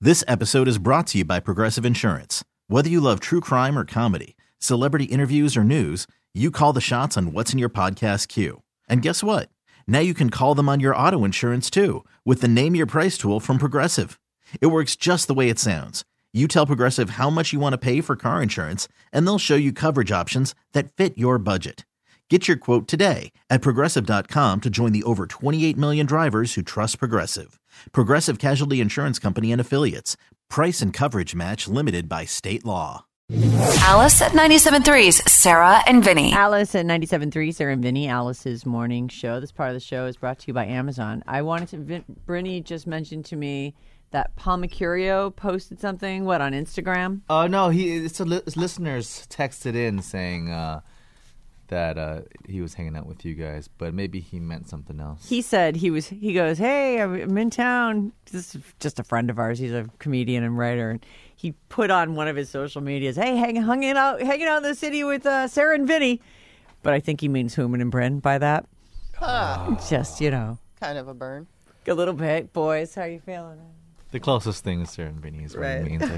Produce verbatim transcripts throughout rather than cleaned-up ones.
This episode is brought to you by Progressive Insurance. Whether you love true crime or comedy, celebrity interviews or news, you call the shots on what's in your podcast queue. And guess what? Now you can call them on your auto insurance too with the Name Your Price tool from Progressive. It works just the way it sounds. You tell Progressive how much you want to pay for car insurance, and they'll show you coverage options that fit your budget. Get your quote today at Progressive dot com to join the over twenty-eight million drivers who trust Progressive. Progressive Casualty Insurance Company and Affiliates. Price and coverage match limited by state law. Alice at ninety-seven point three's Sarah and Vinny. Alice at ninety-seven point three, Sarah and Vinny, Alice's morning show. This part of the show is brought to you by Amazon. I wanted to, Vin, Brinny just mentioned to me that Paul Mercurio posted something, what, on Instagram? Oh, uh, no, he it's a li- listeners texted in saying uh, that uh, he was hanging out with you guys, but maybe he meant something else. He said he was, he goes, hey, I'm in town. This is just a friend of ours. He's a comedian and writer. And he put on one of his social medias, hey, hang, hanging out hanging out in the city with uh, Sarah and Vinny. But I think he means Hooman and Bryn by that. Huh. Just, you know. Kind of a burn. A little bit. Boys, how you feeling? The closest thing is Sarah and Vinny is what Right. it means, I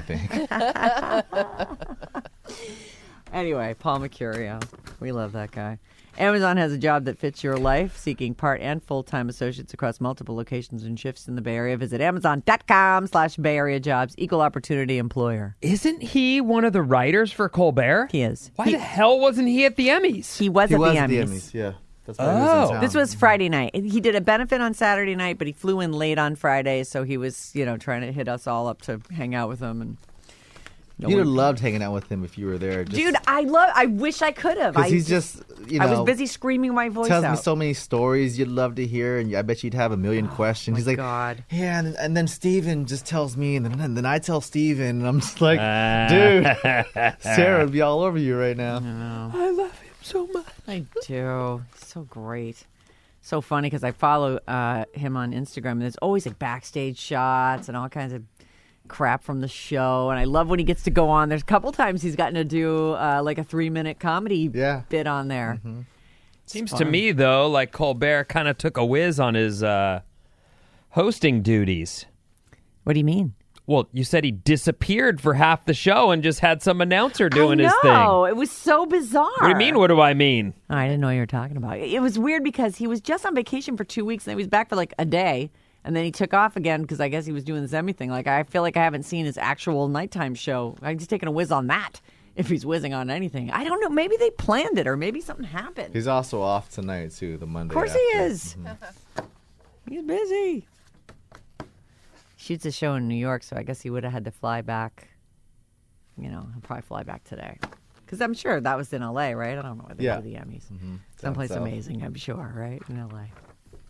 think. Anyway, Paul Mercurio. We love that guy. Amazon has a job that fits your life, seeking part and full-time associates across multiple locations and shifts in the Bay Area. Visit amazon.com slash Bay Area jobs. Equal opportunity employer. Isn't he one of the writers for Colbert? He is. Why he, the hell wasn't he at the Emmys? He was he at was the at Emmys. the Emmys, yeah. That's why he Oh. was in town. This was Friday night. He did a benefit on Saturday night, but he flew in late on Friday, so he was, you know, trying to hit us all up to hang out with him. And no You'd have one- loved hanging out with him if you were there. Just, Dude, I love. I wish I could have. because I he's just, you know, I was busy screaming my voice tells out. me so many stories you'd love to hear, and I bet you'd have a million questions. my He's like, God. yeah, and, and then Steven just tells me, and then, and then I tell Steven, and I'm just like, dude, Sarah would be all over you right now. I love him so much. I do. He's so great. So funny because I follow uh, him on Instagram, and there's always like backstage shots and all kinds of crap from the show. And I love when he gets to go on. There's a couple times he's gotten to do uh, like a three minute comedy Yeah. bit on there. Mm-hmm. Seems fun. to me, though, like Colbert kind of took a whiz on his uh, hosting duties. What do you mean? Well, you said he disappeared for half the show and just had some announcer doing I his thing. know. It was so bizarre. What do you mean? What do I mean? Oh, I didn't know what you were talking about. It was weird because he was just on vacation for two weeks and then he was back for like a day. And then he took off again because I guess he was doing this Emmy thing. Like, I feel like I haven't seen his actual nighttime show. I'm just taking a whiz on that if he's whizzing on anything. I don't know. Maybe they planned it or maybe something happened. He's also off tonight, too, the Monday Of course after. he is. He's busy. Shoots a show in New York, so I guess he would have had to fly back. You know, he'll probably fly back today. Because I'm sure that was in L A, right? I don't know where they Yeah. do the Emmys. Mm-hmm. Someplace Down south. amazing, I'm sure, right? In L A.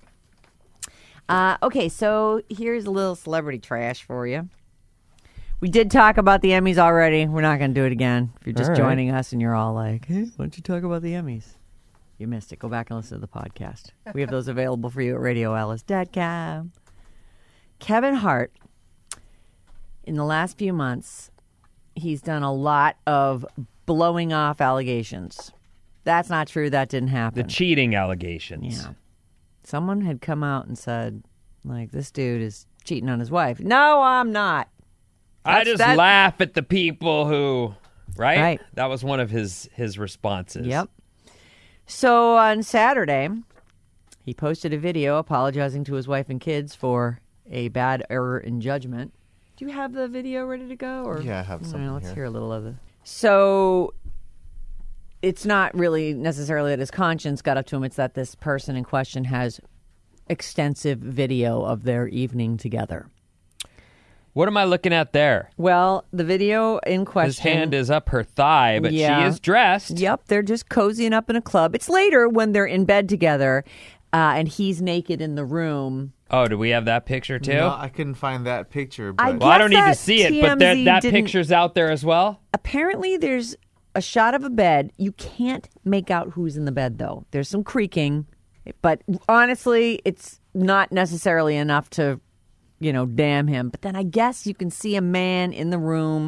Uh, okay, so here's a little celebrity trash for you. We did talk about the Emmys already. We're not going to do it again. If you're just All right. joining us and you're all like, hey, why don't you talk about the Emmys? You missed it. Go back and listen to the podcast. We have those available for you at radio alice dot com. Kevin Hart, in the last few months, he's done a lot of blowing off allegations. That's not true. That didn't happen. The cheating allegations. Yeah. Someone had come out and said, like, this dude is cheating on his wife. No, I'm not. I That's- just that- laugh at the people who, right? Right. That was one of his his responses. Yep. So on Saturday, he posted a video apologizing to his wife and kids for a bad error in judgment. Do you have the video ready to go? Or? Yeah, I have All right, something let's here. hear a little of it. So it's not really necessarily that his conscience got up to him. It's that this person in question has extensive video of their evening together. What am I looking at there? Well, the video in question... His hand is up her thigh, but Yeah. she is dressed. Yep, they're just cozying up in a club. It's later when they're in bed together, uh, and he's naked in the room. Oh, do we have that picture too? No, I couldn't find that picture. But I well, I don't need to guess see that it, but that, T M Z that didn't- picture's out there as well. Apparently, there's a shot of a bed. You can't make out who's in the bed, though. There's some creaking, but honestly, it's not necessarily enough to, you know, damn him. But then I guess you can see a man in the room.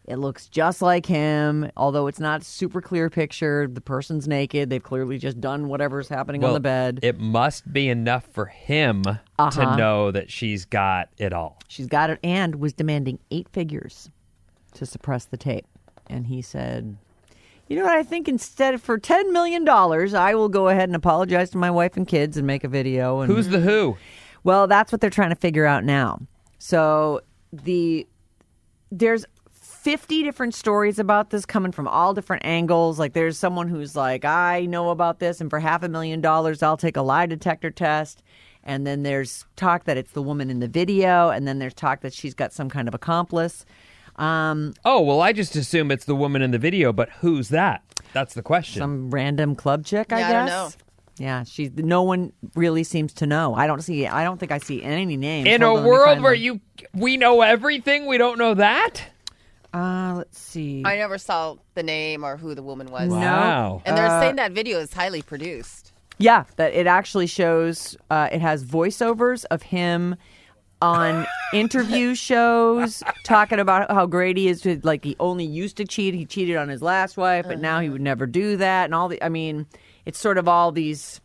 It looks just like him, although it's not a super clear picture. The person's naked. They've clearly just done whatever's happening Well, on the bed. It must be enough for him Uh-huh. to know that she's got it all. She's got it and was demanding eight figures to suppress the tape. And he said, you know what, I think instead for ten million dollars, I will go ahead and apologize to my wife and kids and make a video. And Who's the who? Well, that's what they're trying to figure out now. So the there's fifty different stories about this coming from all different angles. Like there's someone who's like, I know about this, and for half a million dollars, I'll take a lie detector test. And then there's talk that it's the woman in the video, and then there's talk that she's got some kind of accomplice. Um, Oh, well, I just assume it's the woman in the video, but who's that? That's the question. some random club chick, I Yeah, I guess. don't know. Yeah, she's. No one really seems to know. I don't see. I don't think I see any names. in Hold a on, let me world find where them. you we know everything, we don't know that? Uh, let's see. I never saw the name or who the woman was. No. Wow. And they're Uh, saying that video is highly produced. Yeah, that it actually shows. Uh, it has voiceovers of him on interview shows talking about how great he is. To, like he only used to cheat. He cheated on his last wife, but now he would never do that. And all the. I mean, it's sort of all these.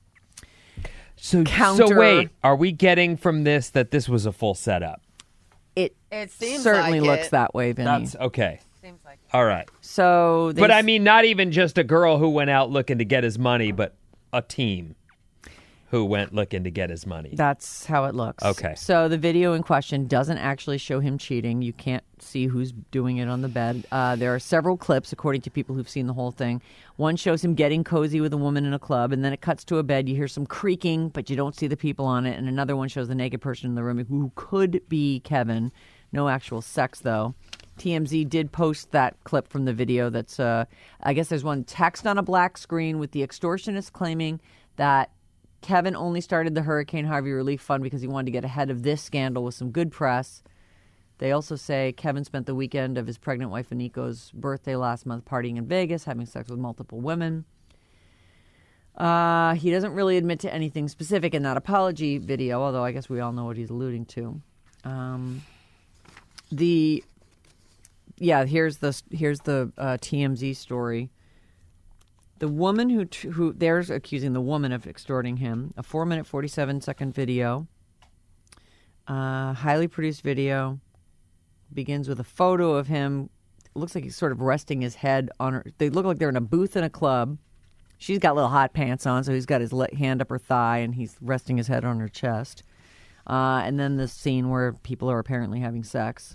So, Counter- so wait, are we getting from this that this was a full setup? It, It seems certainly like looks it. that way, Vinny. That's okay. Seems like All right. So, they But I s- mean, not even just a girl who went out looking to get his money, but a team who went looking to get his money. that's how it looks. Okay. So the video in question doesn't actually show him cheating. You can't see who's doing it on the bed. Uh, there are several clips, according to people who've seen the whole thing. One shows him getting cozy with a woman in a club, and then it cuts to a bed. You hear some creaking, but you don't see the people on it. And another one shows the naked person in the room who could be Kevin. No actual sex, though. T M Z did post that clip from the video. That's, uh, I guess there's one text on a black screen with the extortionist claiming that Kevin only started the Hurricane Harvey Relief Fund because he wanted to get ahead of this scandal with some good press. They also say Kevin spent the weekend of his pregnant wife Aniko's birthday last month partying in Vegas, having sex with multiple women. Uh, he doesn't really admit to anything specific in that apology video, although I guess we all know what he's alluding to. Um, the yeah, here's the here's the uh, T M Z story. The woman who who they're accusing the woman of extorting him. A four minute forty seven second video, uh, highly produced video, begins with a photo of him. It looks like he's sort of resting his head on her. They look like they're in a booth in a club. She's got little hot pants on, so he's got his le- hand up her thigh and he's resting his head on her chest. Uh, and then the scene where people are apparently having sex.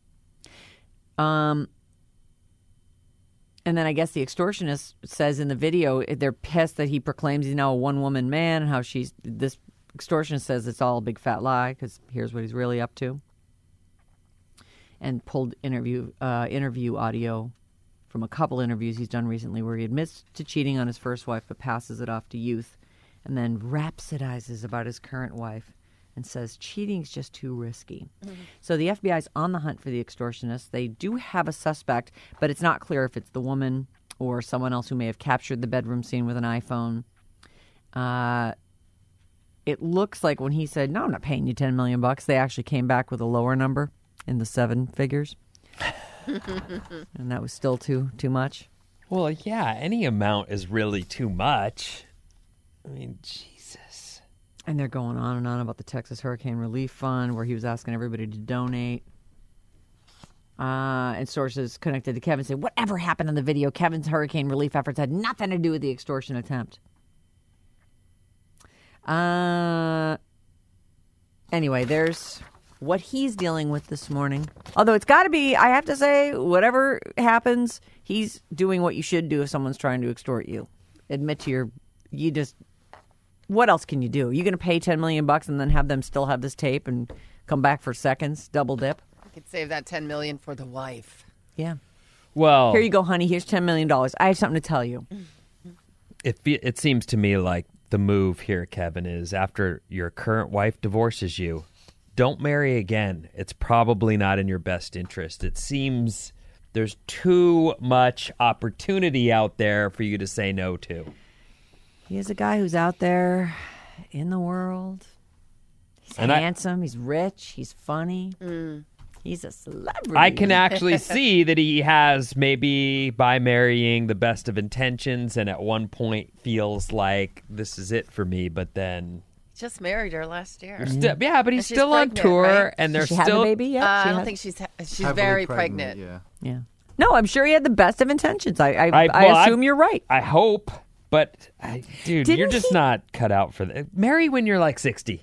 Um. And then I guess the extortionist says in the video they're pissed that he proclaims he's now a one-woman man and how she's this extortionist says it's all a big fat lie because here's what he's really up to. And pulled interview uh, interview audio from a couple interviews he's done recently where he admits to cheating on his first wife but passes it off to youth and then rhapsodizes about his current wife and says cheating's just too risky. Mm-hmm. So the F B I's on the hunt for the extortionist. They do have a suspect, but it's not clear if it's the woman or someone else who may have captured the bedroom scene with an iPhone. Uh, it looks like when he said, no, I'm not paying you ten million bucks, they actually came back with a lower number in the seven figures. And that was still too too much. Well, yeah, any amount is really too much. I mean, Jesus. And they're going on and on about the Texas Hurricane Relief Fund, where he was asking everybody to donate. Uh, and sources connected to Kevin say, whatever happened in the video, Kevin's hurricane relief efforts had nothing to do with the extortion attempt. Uh, anyway, there's what he's dealing with this morning. Although it's got to be, I have to say, whatever happens, he's doing what you should do if someone's trying to extort you. Admit to your, you just... What else can you do? You going to pay ten million bucks and then have them still have this tape and come back for seconds, double dip? I could save that ten million for the wife. Yeah. Well, Here you go, honey. Here's ten million dollars. I have something to tell you. it fe- it seems to me like the move here, Kevin, is after your current wife divorces you, don't marry again. It's probably not in your best interest. It seems there's too much opportunity out there for you to say no to. He is a guy who's out there in the world. He's And I- handsome. He's rich. He's funny. He's a celebrity. I can actually see that he has maybe by marrying the best of intentions and at one point feels like this is it for me, but then... Just married her last year. Sti- yeah, but he's And she's still on pregnant, tour right? and they're Did she still... have a baby yet? Uh, She I don't had- think she's she's Heavily very pregnant. Yeah. Yeah. No, I'm sure he had the best of intentions. I I, I- I, well, I- assume you're right. I hope, but I, dude, Didn't you're just he- not cut out for that. Marry when you're like sixty.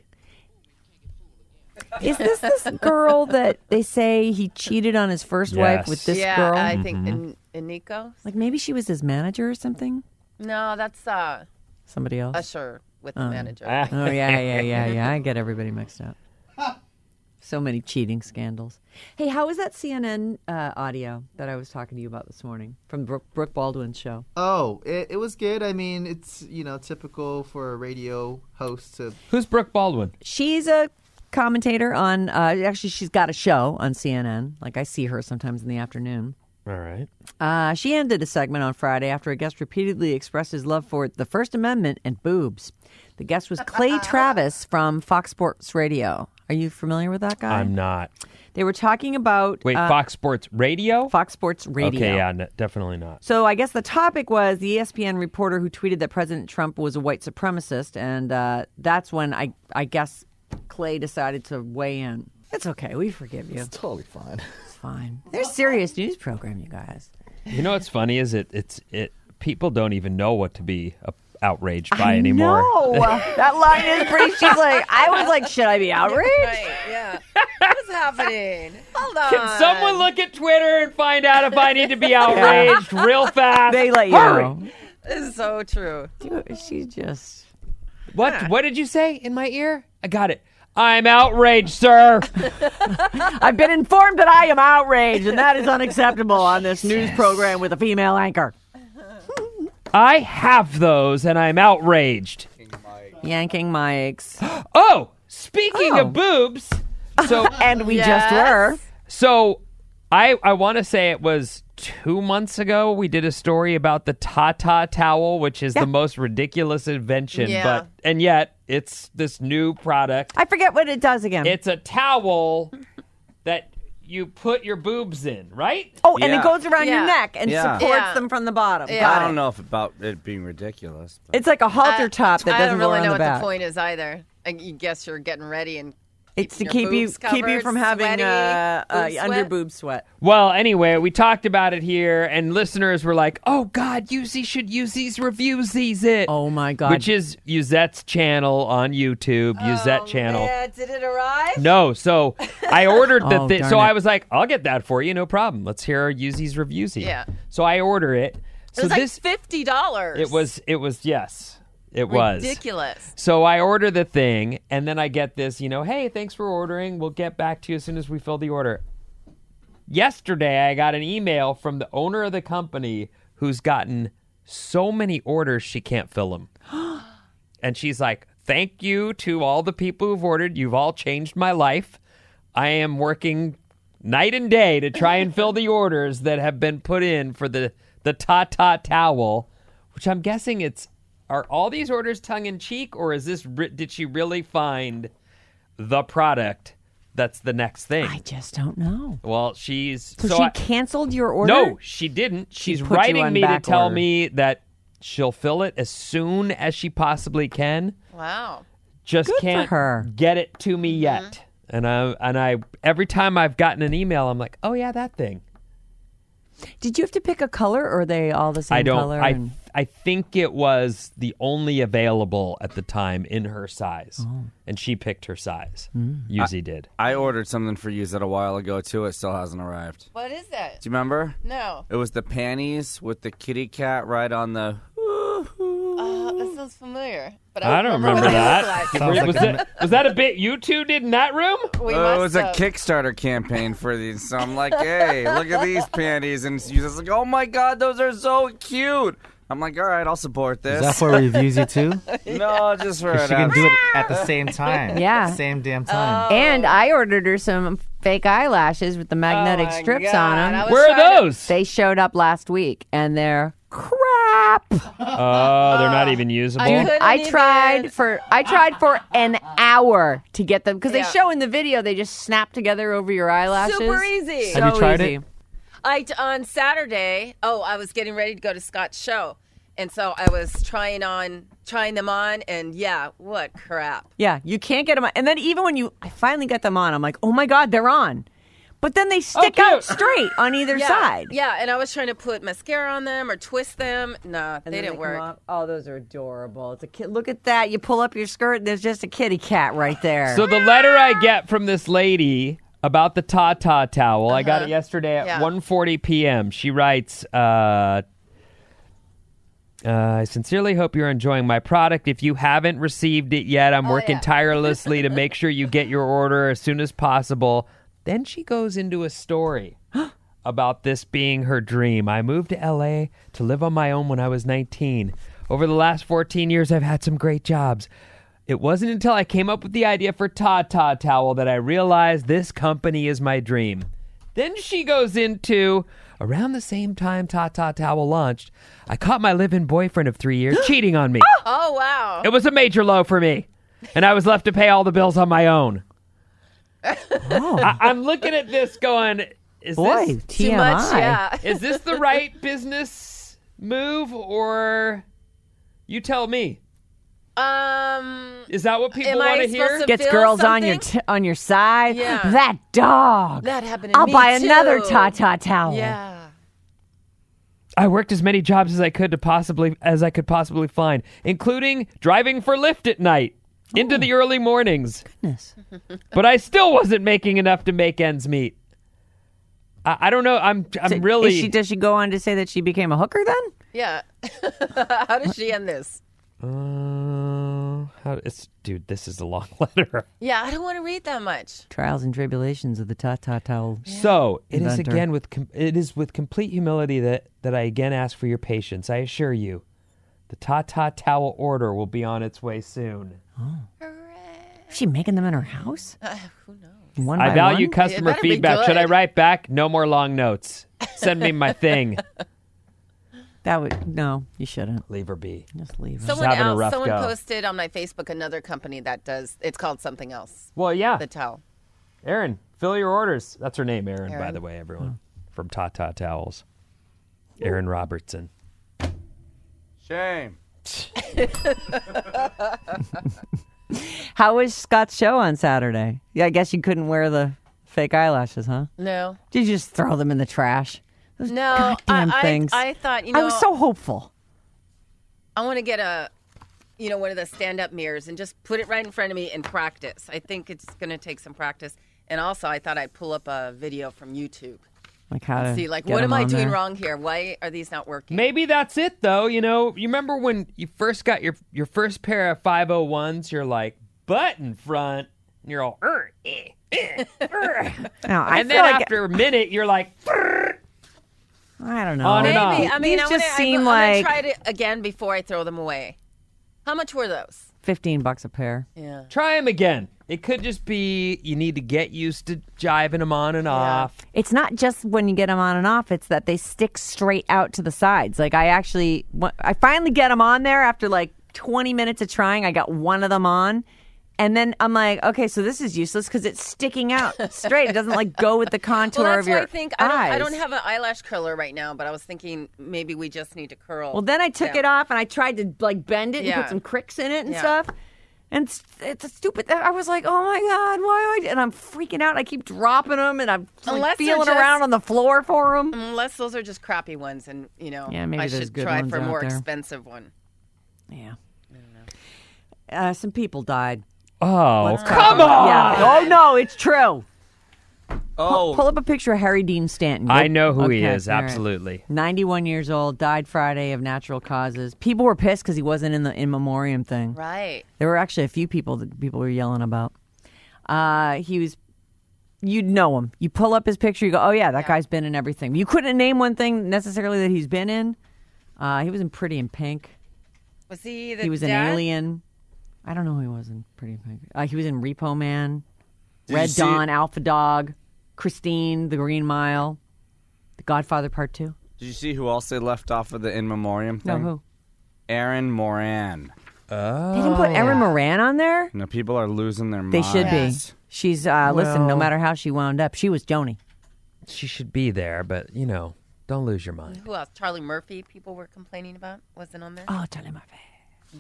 Is this this girl that they say he cheated on his first wife Yes. with this yeah, girl? I think in, in Nico. Like maybe she was his manager or something? No, that's uh, Somebody else? Usher with the manager. Ah. Oh, yeah, yeah, yeah, yeah. I get everybody mixed up. So many cheating scandals. Hey, how was that C N N uh, audio that I was talking to you about this morning from Brooke, Brooke Baldwin's show? Oh, it, it was good. I mean, it's, you know, typical for a radio host to... Who's Brooke Baldwin? She's a commentator on, uh, actually, she's got a show on C N N. Like, I see her sometimes in the afternoon. All right. Uh, she ended a segment on Friday after a guest repeatedly expressed his love for the First Amendment and boobs. The guest was Clay Travis from Fox Sports Radio. Are you familiar with that guy? I'm not. They were talking about... Wait, uh, Fox Sports Radio? Fox Sports Radio. Okay, yeah, n- definitely not. So I guess the topic was the E S P N reporter who tweeted that President Trump was a white supremacist, and uh, that's when I, I guess Clay decided to weigh in. It's okay. We forgive you. It's totally fine. It's fine. They're a serious news program, you guys. You know what's funny is it it's it people don't even know what to be uh, outraged by I anymore. know. That line is pretty... She's like, I was like, should I be outraged? Right, yeah. What's happening? Hold on. Can someone look at Twitter and find out if I need to be outraged real fast? They let you Hurry! know. This is so true. Dude, she just... What what did you say in my ear? I got it. I'm outraged, sir. I've been informed that I am outraged, and that is unacceptable on this news program with a female anchor. I have those and I'm outraged. Yanking mics. Oh, speaking Oh. of boobs. So And we Yes. just were. So I I want to say it was two months ago we did a story about the Tata towel, which is Yeah. the most ridiculous invention, Yeah. but and yet it's this new product. I forget what it does again. It's a towel that you put your boobs in, right? oh, and Yeah. it goes around your Yeah. neck and Yeah. supports Yeah. them from the bottom. Yeah. Got I don't it. know if about it being ridiculous. But. It's like a halter top that I doesn't don't go really around know the what back. the point is either. I you guess you're getting ready and It's to your keep you boobs keep you covered, from having sweaty, uh, uh, boob sweat. under boob sweat. Well, anyway, we talked about it here, and listeners were like, "Oh God, Yuzi should use these reviews, these it." Oh my God! Which is Yuzette's channel on YouTube, Yuzette channel. Man, did it arrive? No, so I ordered the Oh, thing. darn So it. I was like, I'll get that for you, no problem. Let's hear Yuzi's reviewsy. Yeah. So I order it. It So was this like fifty dollars. it was it was yes. It was. ridiculous. So I order the thing, and then I get this, you know, hey, thanks for ordering. We'll get back to you as soon as we fill the order. Yesterday, I got an email from the owner of the company who's gotten so many orders she can't fill them. And she's like, thank you to all the people who've ordered. You've all changed my life. I am working night and day to try and fill the orders that have been put in for the, the Tata towel, which I'm guessing it's, are all these orders tongue-in-cheek, or is this, re- did she really find the product that's the next thing? I just don't know. Well, she's... So, so she I- canceled your order? No, she didn't. She's put you writing on me to back tell order. me that she'll fill it as soon as she possibly can. Wow. Just Good for can't her. get it to me yet. And I and I every time I've gotten an email, I'm like, oh yeah, that thing. Did you have to pick a color, or are they all the same I don't. color? I and- I think it was the only available at the time in her size, Oh. and she picked her size. Hmm. Yuzi did. I ordered something for you that a while ago too. It still hasn't arrived. What is that? Do you remember? No. It was the panties with the kitty cat right on the. Uh, that sounds familiar. But I don't remember what they that. look like. was, that was that a bit you two did in that room? We Uh, it must was a have. Kickstarter campaign for these. So I'm like, hey, look at these panties. And she's just like, oh my God, those are so cute. I'm like, all right, I'll support this. Is that for reviews you too? No, just for She it. can do it at the same time. Yeah. Same damn time. And I ordered her some fake eyelashes with the magnetic Oh my strips God, on I them. was Where trying are to- those? They showed up last week, and they're crap. crap. Oh, they're not even usable. I Dude, couldn't I even- tried for I tried for an hour to get them because Yeah. they show in the video they just snap together over your eyelashes. Super easy. So Have you tried easy. it? I on Saturday. Oh, I was getting ready to go to Scott's show, and so I was trying on, trying them on, and yeah, what crap. Yeah, you can't get them on. And then even when you, I finally get them on, I'm like, oh my God, they're on. But then they stick cute. out straight on either Yeah, side. yeah, and I was trying to put mascara on them or twist them. Nah, And they then didn't come work. off. Oh, those are adorable. It's a kid. Look at that. You pull up your skirt, and there's just a kitty cat right there. So the letter I get from this lady about the Tata towel, I got it yesterday at Yeah. one forty p.m. She writes, uh, uh, I sincerely hope you're enjoying my product. If you haven't received it yet, I'm working yeah. tirelessly to make sure you get your order as soon as possible. Then she goes into a story about this being her dream. I moved to L A to live on my own when I was nineteen. Over the last fourteen years, I've had some great jobs. It wasn't until I came up with the idea for Tata Towel that I realized this company is my dream. Then she goes into, around the same time Tata Towel launched, I caught my live-in boyfriend of three years cheating on me. Oh wow. It was a major low for me, and I was left to pay all the bills on my own. oh, I- I'm looking at this going, is boy, this T Too M I. much, yeah. is this the right business move, or you tell me? Um, Is that what people Am I want to hear? supposed to- Gets feel girls on your something? t- on your side. Yeah. That dog. that happened to I'll me buy too. another Tata towel. Yeah. I worked as many jobs as I could to possibly as I could possibly find, including driving for Lyft at night into the early mornings. Goodness. But I still wasn't making enough to make ends meet. I, I don't know. I'm I'm So really. is she, does she go on to say that she became a hooker then? Yeah. How does she end this? Uh, how, it's dude. This is a long letter. Yeah, I don't want to read that much. Trials and tribulations of the Tata towel. So it is Inventor. again with com- it is with complete humility that that I again ask for your patience. I assure you, the Tata towel order will be on its way soon. Is she making them in her house? Uh, who knows? One I by value one? customer It better be feedback. Should I good. write back? No more long notes. Send me my thing. That would no. You shouldn't. Leave her be. Just leave her. Someone having a else, rough someone go. posted on my Facebook another company that does. It's called something else. Well, yeah. The towel. Erin, fill your orders. That's her name, Erin, by Erin. the way, everyone. From Tata Towels. Erin Robertson. Shame. How was Scott's show on Saturday? Yeah, I guess you couldn't wear the fake eyelashes, huh? No, Did you just throw them in the trash? Those no. goddamn I, things. I, I thought you know. I was so hopeful. I want to get a, you know, one of the stand-up mirrors and just put it right in front of me and practice. I think it's going to take some practice. And also, I thought I'd pull up a video from YouTube. Like how to See, like, get what them am I on doing there. wrong here? Why are these not working? Maybe that's it, though. You know, you remember when you first got your, your first pair of five oh ones, you're like, button front, and you're all, er, eh, eh, er. No, I and feel then like after a minute, you're like, "Brr." I don't know. On and Maybe. on. I mean, These I just wanna, seem I, like I'm gonna try it again before I throw them away. How much were those? fifteen bucks a pair. Yeah. try them again. It could just be you need to get used to jiving them on and off. It's not just when you get them on and off; it's that they stick straight out to the sides. Like I actually, I finally get them on there after like twenty minutes of trying. I got one of them on, and then I'm like, okay, so this is useless because it's sticking out straight. It doesn't like go with the contour Well, that's of your why I think I don't, eyes. I don't have an eyelash curler right now, but I was thinking maybe we just need to curl. Well, then I took them. it off and I tried to like bend it and Yeah. put some cricks in it and Yeah. stuff. And it's, it's a stupid. I was like, oh my god, why? Do I? And I'm freaking out. I keep dropping them and I'm like, Unless they're feeling just- around on the floor for them. Unless those are just crappy ones, and you know, Yeah, maybe I there's should good try ones for a out more there. expensive one. Yeah. Uh, some people died. Oh, Let's talk come about- on! Yeah. Oh no, it's true. Oh, Pull up a picture of Harry Dean Stanton. I know who he Okay, is, all right. absolutely. ninety-one years old, died Friday of natural causes. People were pissed because he wasn't in the in memoriam thing. Right. There were actually a few people that people were yelling about. Uh, he was, you'd know him. You pull up his picture, you go, oh yeah, that guy's been in everything. You couldn't name one thing necessarily that he's been in. Uh, he was in Pretty in Pink. Was he the He was an dad? Alien. I don't know who he was in Pretty in Pink. Uh, he was in Repo Man, Did you Red see- Dawn, Alpha Dog, Christine, The Green Mile, The Godfather Part Two. did you see who else they left off of the in memoriam No, thing? who? Erin Moran. Oh. They didn't put Erin Moran on there? Now people are losing their They minds. should be. She's, uh, listen, no Well- matter how she wound up, she was Joni. She should be there, but, you know, don't lose your mind. Who else? Charlie Murphy, people were complaining about. Wasn't on there? Oh, Charlie Murphy.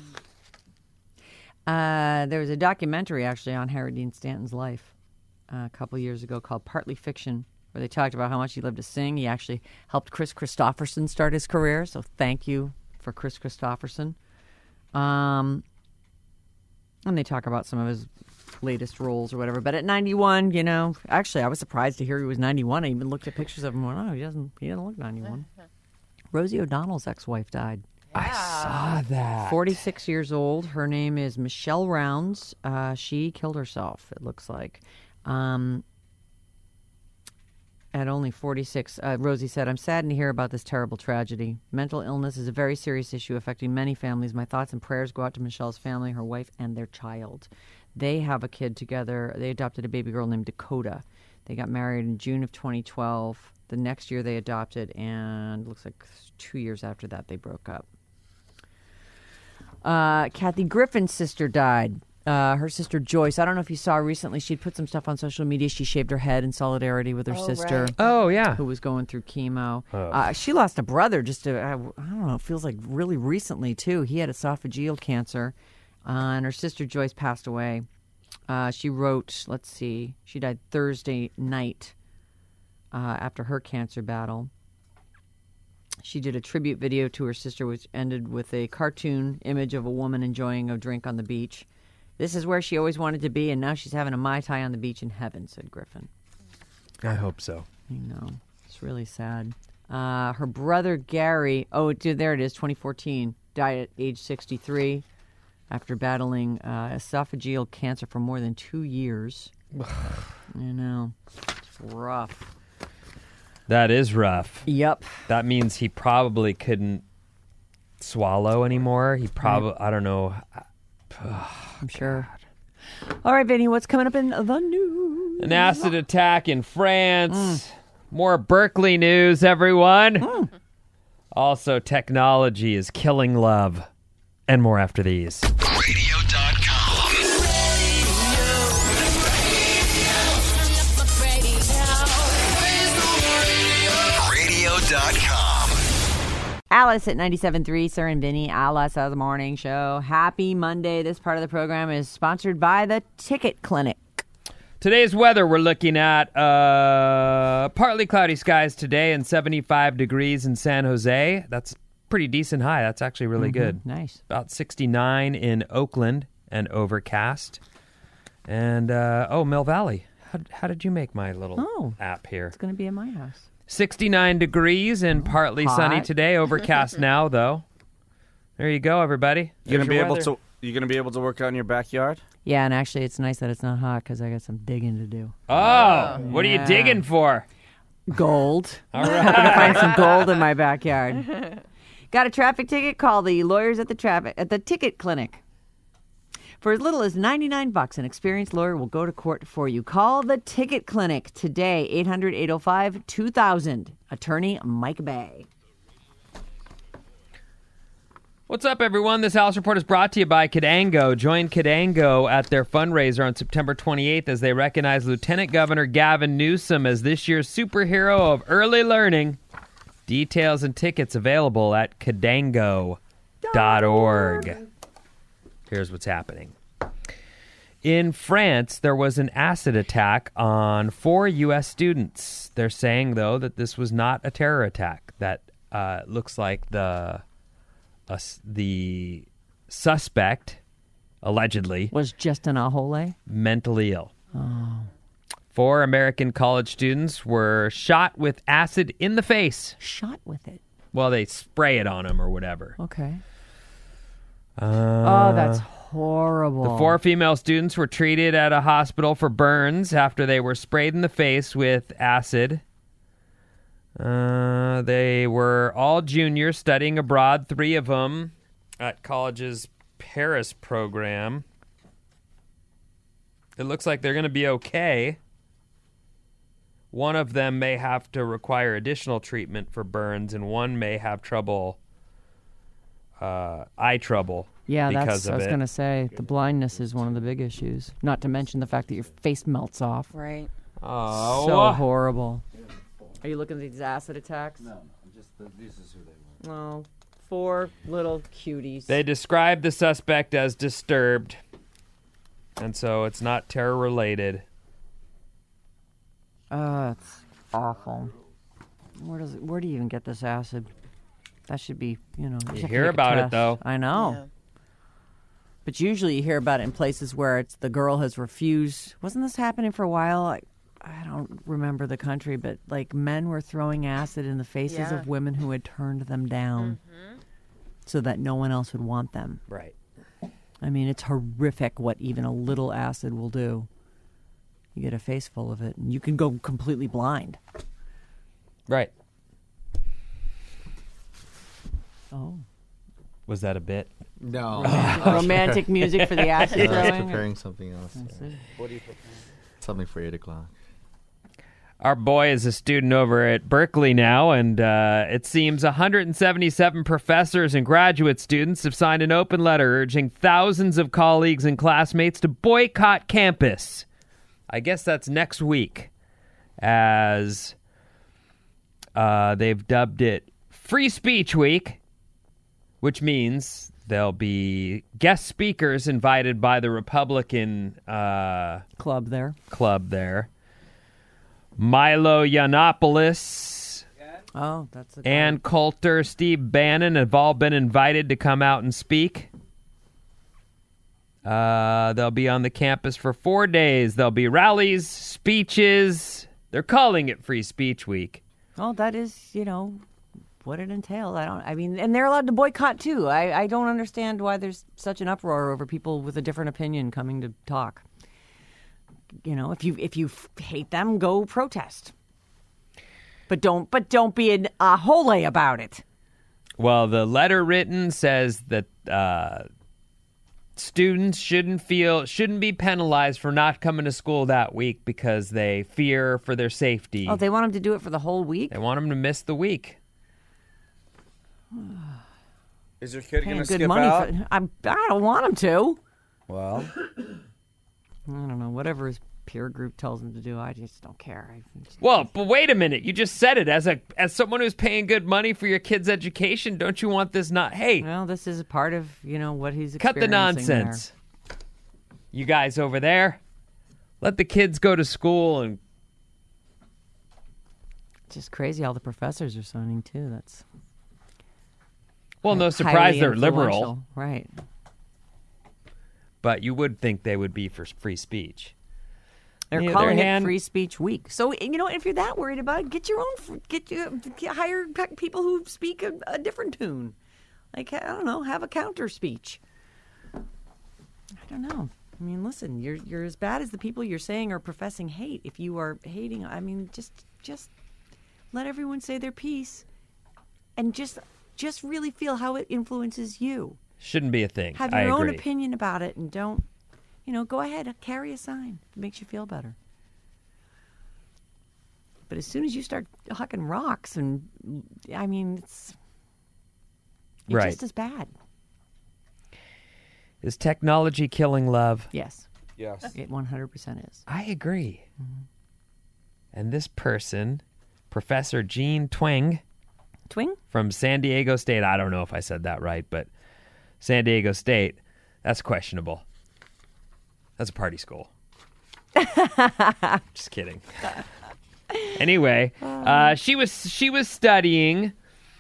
Uh, there was a documentary, actually, on Harry Dean Stanton's life uh, a couple years ago called Partly Fiction, where they talked about how much he loved to sing. He actually helped Chris Christopherson start his career, so thank you for Chris Christopherson. Um, and they talk about some of his latest roles or whatever. But at ninety-one, you know, actually, I was surprised to hear he was ninety-one. I even looked at pictures of him and went, oh, he doesn't, he doesn't look ninety-one. Rosie O'Donnell's ex-wife died. I saw that. forty-six years old. Her name is Michelle Rounds. Uh, she killed herself, it looks like. Um, at only forty-six, uh, Rosie said, I'm saddened to hear about this terrible tragedy. Mental illness is a very serious issue affecting many families. My thoughts and prayers go out to Michelle's family, her wife, and their child. They have a kid together. They adopted a baby girl named Dakota. They got married in June of twenty twelve. The next year they adopted, and looks like two years after that they broke up. Uh, Kathy Griffin's sister died. Uh, her sister Joyce. I don't know if you saw recently. She'd put some stuff on social media. She shaved her head in solidarity with her Oh, sister, right. Oh, yeah. who was going through chemo. Oh. Uh, she lost a brother just to, I, I don't know, it feels like really recently, too. He had esophageal cancer, uh, and her sister Joyce passed away. Uh, she wrote, let's see, she died Thursday night uh, after her cancer battle. She did a tribute video to her sister, which ended with a cartoon image of a woman enjoying a drink on the beach. This is where she always wanted to be, and now she's having a Mai Tai on the beach in heaven, said Griffin. I hope so. I know. It's really sad. Uh, her brother, Gary, oh, dude, there it is, twenty fourteen, died at age sixty-three after battling uh, esophageal cancer for more than two years. I know. It's rough. That is rough. Yep. That means he probably couldn't swallow anymore. He probably, I don't know. I'm sure. All right, Vinny, what's coming up in the news? An acid attack in France. More Berkeley news, everyone. Also, technology is killing love. And more after these. radio dot com. radio dot com. Alice at ninety-seven point three, Sir and Vinny, Alice of the Morning Show. Happy Monday. This part of the program is sponsored by the Ticket Clinic. Today's weather, we're looking at uh, partly cloudy skies today and seventy-five degrees in San Jose. That's pretty decent high. That's actually really good. Nice. About sixty-nine in Oakland and overcast. And, uh, oh, Mill Valley. How, how did you make my little Oh. app here? It's going to be in my house. sixty-nine degrees and partly hot. sunny today. Overcast now, though. There you go, everybody. You gonna There's be your able weather. to? You gonna be able to work out in your backyard? Yeah, and actually it's nice that it's not hot because I got some digging to do. Oh, what are you Yeah. digging for? Gold. All I'm right. going to find some gold in my backyard. Got a traffic ticket? Call the lawyers at the traffic at the Ticket Clinic. For as little as ninety-nine bucks, an experienced lawyer will go to court for you. Call the Ticket Clinic today, eight hundred, eight oh five, two thousand. Attorney Mike Bay. What's up, everyone? This House Report is brought to you by Cadango. Join Cadango at their fundraiser on September twenty-eighth as they recognize Lieutenant Governor Gavin Newsom as this year's superhero of early learning. Details and tickets available at cadango dot org. Here's what's happening. In France, there was an acid attack on four U S students. They're saying, though, that this was not a terror attack. That uh, looks like the uh, the suspect, allegedly, Was just an ahole? mentally ill. Four American college students were shot with acid in the face. Shot with it. Well, they spray it on them or whatever. Okay. Uh, Oh, that's horrible. The four female students were treated at a hospital for burns after they were sprayed in the face with acid. Uh, they were all juniors studying abroad, three of them at college's Paris program. It looks like they're going to be okay. One of them may have to require additional treatment for burns, and one may have trouble uh, eye trouble. Yeah, because that's. of I was it. going to say the blindness is one of the big issues. Not to mention the fact that your face melts off. Right. Oh, So horrible. Are you looking at these acid attacks? No, just the, this is who they were. Oh, four little cuties. They described the suspect as disturbed, and so it's not terror related. Uh, it's awful. Where does it, where do you even get this acid? That should be, you know. You have to hear make a about it, test. though. I know. Yeah. But usually you hear about it in places where it's the girl has refused. Wasn't this happening for a while? I, I don't remember the country, but like men were throwing acid in the faces Yeah. of women who had turned them down Mm-hmm. so that no one else would want them. Right. I mean, it's horrific what even a little acid will do. You get a face full of it, and you can go completely blind. Right. Oh. Was that a bit? No. Romantic music for the acid I was throwing? preparing something else. I see. What are you preparing? Something for eight o'clock. Our boy is a student over at Berkeley now, and uh, it seems one hundred seventy-seven professors and graduate students have signed an open letter urging thousands of colleagues and classmates to boycott campus. I guess that's next week, as uh, they've dubbed it Free Speech Week, which means there'll be guest speakers invited by the Republican uh, Club there. club there. Milo Yiannopoulos, Oh, that's the guy. Ann Coulter, Steve Bannon have all been invited to come out and speak. Uh, they'll be on the campus for four days. There'll be rallies, speeches. They're calling it Free Speech Week. Oh, that is, you know, what it entails. I don't. I mean, and they're allowed to boycott too. I, I don't understand why there's such an uproar over people with a different opinion coming to talk. You know, if you if you f- hate them, go protest. But don't but don't be an ahole about it. Well, the letter written says that uh, students shouldn't feel shouldn't be penalized for not coming to school that week because they fear for their safety. Oh, they want them to do it for the whole week? They want them to miss the week. Is your kid Paying going to good skip money out? for, I, I don't want them to. Well, I don't know. Whatever his peer group tells him to do, I just don't care. I, Well, but wait a minute. You just said it. As a as someone who's paying good money for your kid's education, don't you want this not... Hey, well, this is a part of, you know, what he's cut the experiencing there. nonsense. You guys over there, let the kids go to school and... It's just crazy how the professors are signing, too. That's... Well, no highly surprise they're liberal, influential. Right. but you would think they would be for free speech. They're On the calling other it hand- Free Speech Week. So, you know, if you're that worried about it, get your own, fr- get you, get, hire pe- people who speak a, a different tune. Like, I don't know, have a counter speech. I don't know. I mean, listen, you're you're as bad as the people you're saying are professing hate. If you are hating, I mean, just just let everyone say their piece, and just just really feel how it influences you. Shouldn't be a thing. Have I your own agree. opinion about it, and don't, you know, go ahead, carry a sign. It makes you feel better. But as soon as you start hucking rocks, and I mean, it's, it's Right. just as bad. Is technology killing love? Yes, yes. it one hundred percent is. I agree. And this person, Professor Gene Twing Twing? from San Diego State, I don't know if I said that right, but San Diego State, that's questionable. That's a party school. Just kidding. Anyway, uh, she was she was studying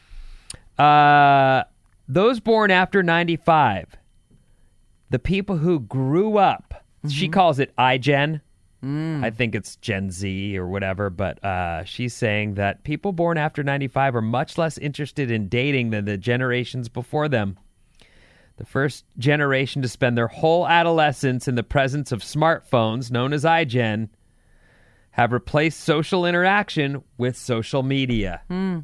uh, those born after ninety-five. The people who grew up. She calls it iGen. I think it's Gen Z or whatever, but uh, she's saying that people born after ninety-five are much less interested in dating than the generations before them. The first generation to spend their whole adolescence in the presence of smartphones, known as iGen, have replaced social interaction with social media.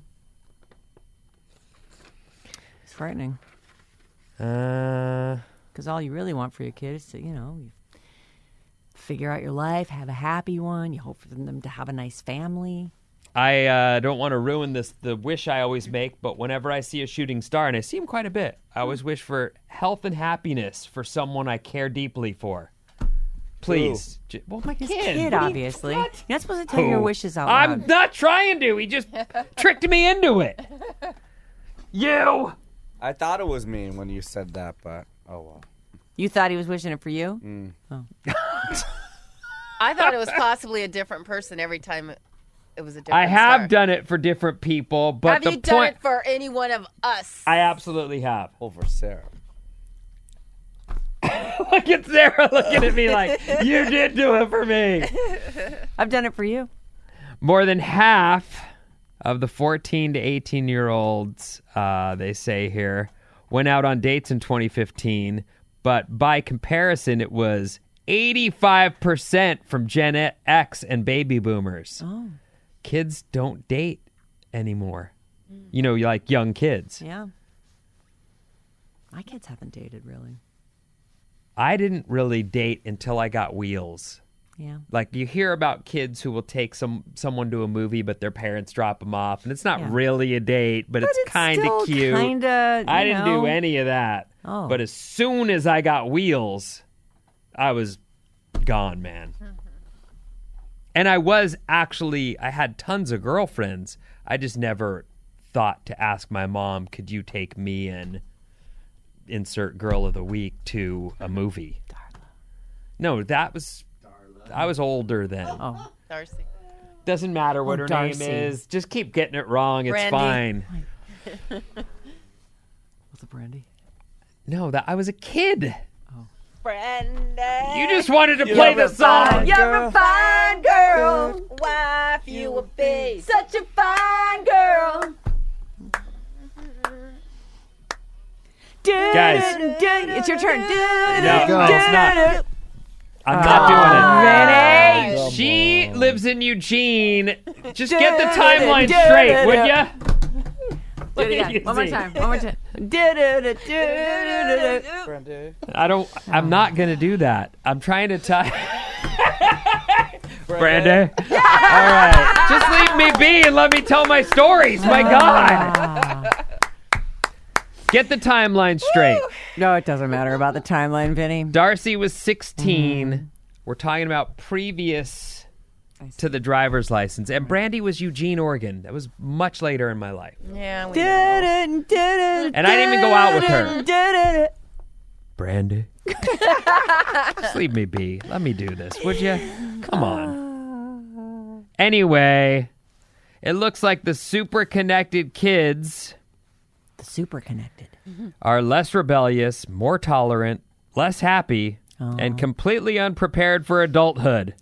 It's frightening. Uh, Because all you really want for your kid is to, you know, you figure out your life, have a happy one. You hope for them to have a nice family. I uh, don't want to ruin this, the wish I always make, but whenever I see a shooting star, and I see him quite a bit, I always wish for health and happiness for someone I care deeply for. Please. J- Well, my His kid. kid, What do you- obviously. what? You're not supposed to tell your Who? wishes out loud. I'm not trying to. He just tricked me into it. You. I thought it was me when you said that, but oh well. You thought he was wishing it for you? Mm. Oh. I thought it was possibly a different person every time it, it was a different I have star. done it for different people, but Have the you done point it for any one of us? I absolutely have. Over Sarah. Look at Sarah looking at me like, you did do it for me. I've done it for you. More than half of the fourteen to eighteen year olds, uh, they say here, went out on dates in twenty fifteen, but by comparison, it was eighty-five percent from Gen X and baby boomers. Oh, Kids don't date anymore. You know, like young kids. yeah. My kids haven't dated, really. I didn't really date until I got wheels. Yeah. Like you hear about kids who will take some someone to a movie, but their parents drop them off, and it's not Yeah. really a date, but, But it's, it's kind still of cute. kinda, I you didn't know. do any of that. Oh. But as soon as I got wheels, I was gone, man. And I was actually, I had tons of girlfriends. I just never thought to ask my mom, could you take me and insert girl of the week to a movie? No, that was, I was older then. Oh, Darcy. Doesn't matter what Oh, her Darcy. name is. Just keep getting it wrong. It's Brandy. fine. what's a brandy? No, that I was a kid. Brenda. You just wanted to play the song. You're a fine girl. Wife, you a babe. Such a fine girl. Guys. It's your turn. No, go. it's not. I'm not doing it. Ready? She lives in Eugene. Just get the timeline straight, would ya? Do it again. One more time. One more time. Brenda. I don't. I'm not gonna do that. I'm trying to tie. Brandy. All right. Just leave me be and let me tell my stories. My God. Get the timeline straight. No, it doesn't matter about the timeline, Vinny. Darcy was sixteen. We're talking about previous to the driver's license. And Brandy was Eugene, Oregon. That was much later in my life. Yeah, we know. And I didn't even go out with her. Brandy. Just leave me be. Let me do this, would you? Come on. Anyway, it looks like the super connected kids The super connected. are less rebellious, more tolerant, less happy, and completely unprepared for adulthood.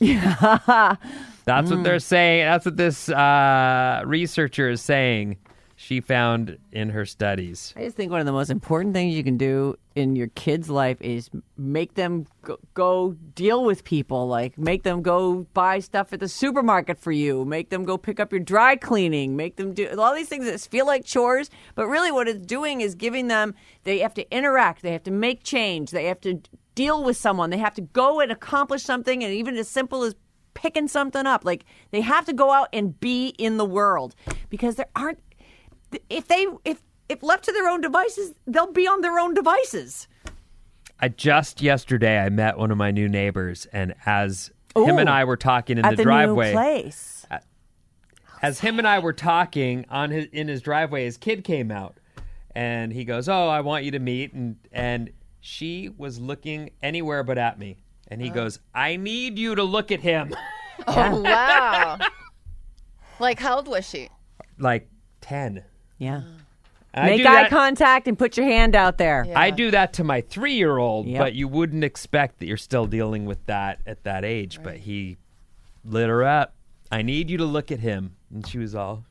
That's what they're saying. That's what this uh, researcher is saying she found in her studies. I just think one of the most important things you can do in your kid's life is make them go, go deal with people. Like, make them go buy stuff at the supermarket for you. Make them go pick up your dry cleaning. Make them do all these things that feel like chores. But really what it's doing is giving them, they have to interact. They have to make change. They have to deal with someone. They have to go and accomplish something. And even as simple as picking something up. Like, they have to go out and be in the world. Because there aren't, if they, if, if left to their own devices, they'll be on their own devices. I just yesterday I met one of my new neighbors, and as him Ooh. and I were talking in At the, the driveway, new place. as him and I were talking on his in his driveway, his kid came out, and he goes, "Oh, I want you to meet," and and she was looking anywhere but at me, and he goes, "I need you to look at him." Oh, wow. Like, how old was she? Like ten. Yeah. And I Make do eye that- contact and put your hand out there. Yeah. I do that to my three-year-old, Yep. but you wouldn't expect that you're still dealing with that at that age. But he lit her up. I need you to look at him. And she was all,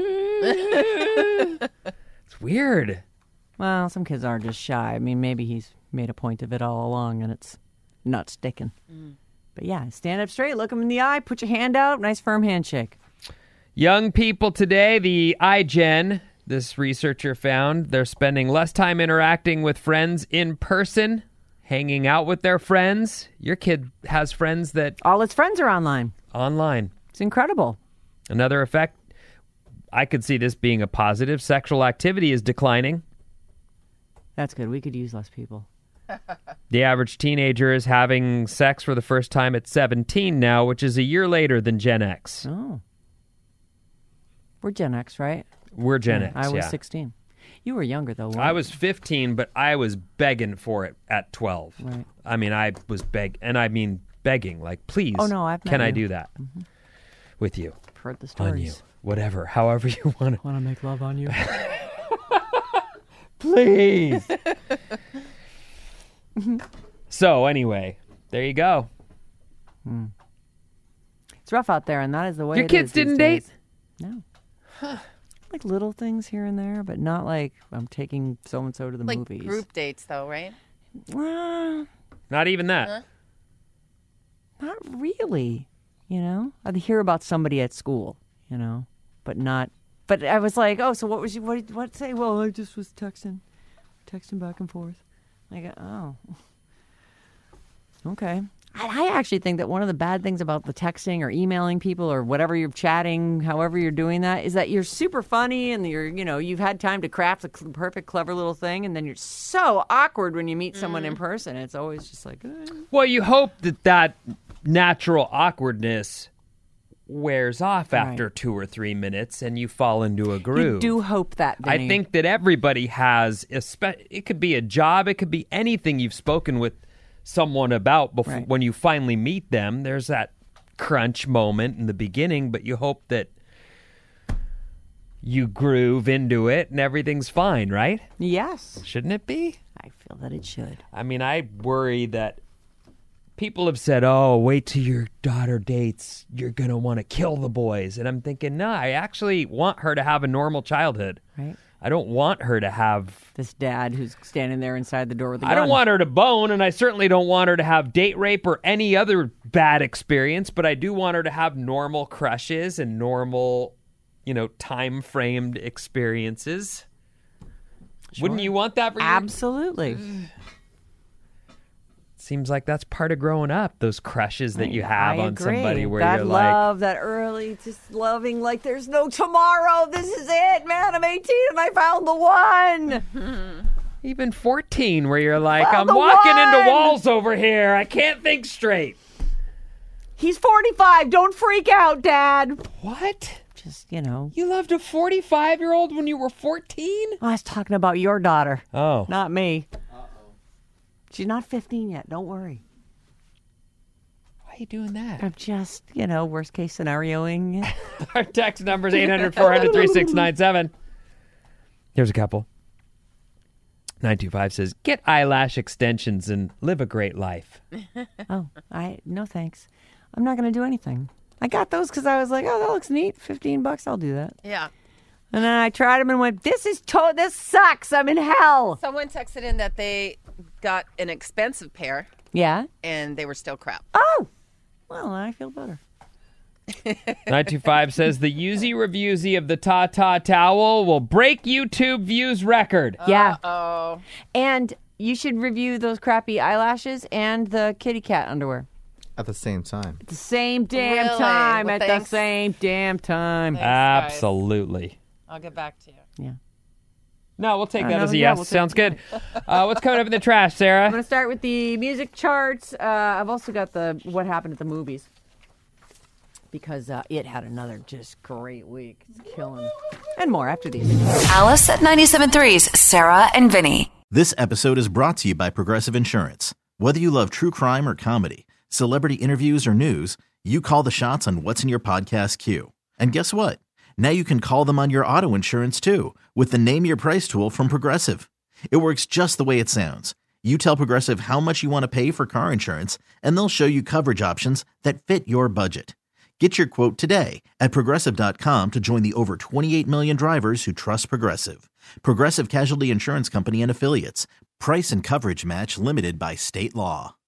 it's weird. Well, some kids are just shy. I mean, maybe he's made a point of it all along and it's not sticking. But yeah, stand up straight, look him in the eye, put your hand out, nice firm handshake. Young people today, the iGen, this researcher found, they're spending less time interacting with friends in person, hanging out with their friends. Your kid has friends that All his friends are online. online. It's incredible. Another effect, I could see this being a positive. Sexual activity is declining. That's good. We could use less people. The average teenager is having sex for the first time at seventeen now, which is a year later than Gen X. Oh. We're Gen X, right? We're Gen X, I was yeah. sixteen. You were younger, though, weren't I you? was fifteen, but I was begging for it at twelve. Right. I mean, I was beg, and I mean begging, like, please, Oh, no, I've met can I you. do that Mhm. with you, I've heard the on you, stories. whatever, however you want to. Want to make love on you? Please. So, anyway, there you go. It's rough out there, and that is the way Your it kids is these didn't days. date? No. Like little things here and there, but not like I'm taking so-and-so to the Like movies. group dates, though, right? Uh, Not even that. Huh? not really, you know? I'd hear about somebody at school, you know, but not. But I was like, oh, so what was you, what did what say? Well, I just was texting, texting back and forth. I go, oh, okay. I, I actually think that one of the bad things about the texting or emailing people or whatever you're chatting, however you're doing that, is that you're super funny and you're, you know, you've had time to craft the cl- perfect, clever little thing, and then you're so awkward when you meet someone in person. It's always just like, eh. Well, you hope that that natural awkwardness wears off after Right. two or three minutes and you fall into a groove. You do hope that, Vinny. I think that everybody has, a spe- it could be a job, it could be anything you've spoken with someone about before, Right. when you finally meet them. There's that crunch moment in the beginning, but you hope that you groove into it and everything's fine, right? Yes. Shouldn't it be? I feel that it should. I mean, I worry that people have said, oh, wait till your daughter dates. You're going to want to kill the boys. And I'm thinking, no, I actually want her to have a normal childhood. Right. I don't want her to have... This dad who's standing there inside the door with the I don't gun. want her to bone, and I certainly don't want her to have date rape or any other bad experience, but I do want her to have normal crushes and normal, you know, time-framed experiences. Wouldn't you want that for your... Absolutely. Seems like that's part of growing up, those crushes that you have I on agree. somebody where that you're like... love, that early, just loving like there's no tomorrow. This is it, man. I'm eighteen and I found the one. Even fourteen, where you're like, Well, I'm the walking one! into walls over here. I can't think straight. He's forty-five. Don't freak out, Dad. What? Just, you know. You loved a forty-five-year-old when you were fourteen? I was talking about your daughter, Oh. not me. She's not fifteen yet. Don't worry. Why are you doing that? I'm just, you know, worst case scenarioing. Our text number is eight hundred, four hundred, three six nine seven. Here's a couple. nine two five says, get eyelash extensions and live a great life. Oh, I no thanks. I'm not going to do anything. I got those because I was like, oh, that looks neat. fifteen bucks, I'll do that. Yeah. And then I tried them and went, this is to- this sucks. I'm in hell. Someone texted in that they got an expensive pair Yeah. and they were still crap. Oh, well, I feel better. nine two five says, the Yuzi Reviewsy of the Ta Ta Towel will break YouTube views record. Yeah. Oh. And you should review those crappy eyelashes and the kitty cat underwear. At the same time. At the same damn Really? time. Well, at thanks. the same damn time. Thanks, guys. Absolutely. I'll get back to you. Yeah. No, we'll take Uh, that no, as a yeah, yes. we'll take Sounds it. good. Uh, what's coming up in the trash, I'm Sarah? going to start with the music charts. Uh, I've also got the what happened at the movies. Because uh, it had another just great week. It's killing. And more after these. Alice at ninety-seven point three's Sarah and Vinny. This episode is brought to you by Progressive Insurance. Whether you love true crime or comedy, celebrity interviews or news, you call the shots on what's in your podcast queue. And guess what? Now you can call them on your auto insurance too with the Name Your Price tool from Progressive. It works just the way it sounds. You tell Progressive how much you want to pay for car insurance, and they'll show you coverage options that fit your budget. Get your quote today at Progressive dot com to join the over twenty-eight million drivers who trust Progressive. Progressive Casualty Insurance Company and Affiliates. Price and coverage match limited by state law.